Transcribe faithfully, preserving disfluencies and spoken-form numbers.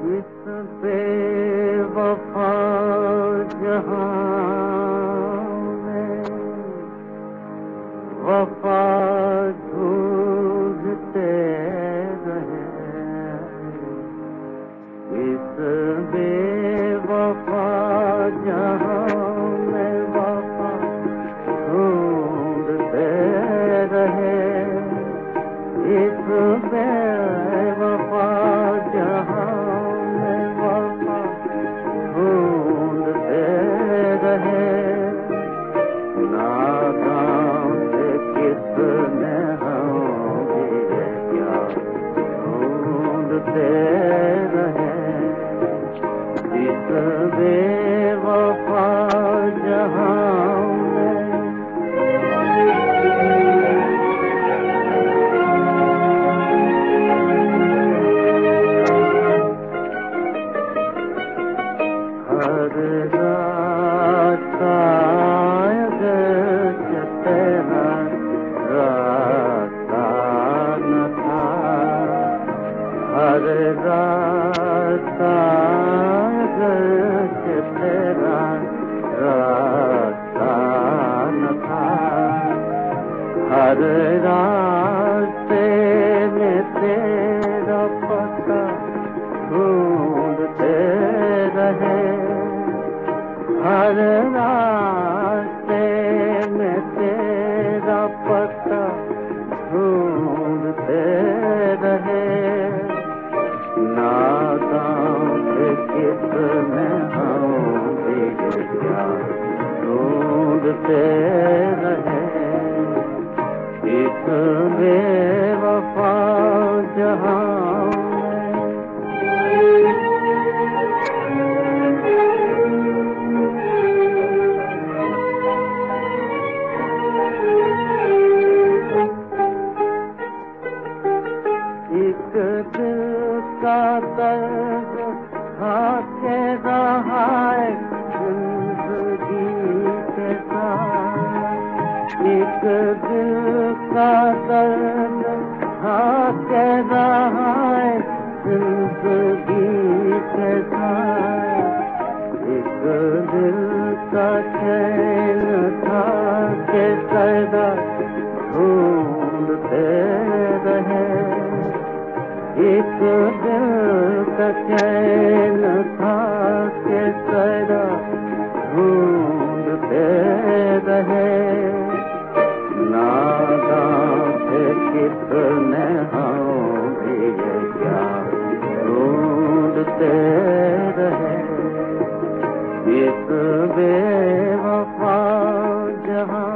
इस बेवफा जहां में वफा ढूंढते रहे। इस बेवफा जहां में वफा ढूंढते रहे। इस बेवफा जहां में वफा ढूंढते रहे। नादान से किसने हम ये क्या ढूंढते रहे। इस बेवफा जहां में हर रास्ता अगर तेरा रास्ता न था। हर रास्ता अगर तेरा रास्ता न था। हर रास्ते में तेरा पता ढूंढते रहे। हर रास्ते में तेरा पता ढूंढते रहे। नादान से किसने हम भी क्या ढूंढते रहे। इस बेवफा जहां में एक दिल का दर्द हाथे रहा है जिंदगी के साथ। एक दिल का दर्द हाथे रहा है जिंदगी के साथ। एक दिल का चैन था के सदा ढूंढते रहे। एक दिल का चैन था के सदा ढूंढते रहे। नादान से किसने हम भी ये क्या ढूंढते रहे। इस बेवफा जहां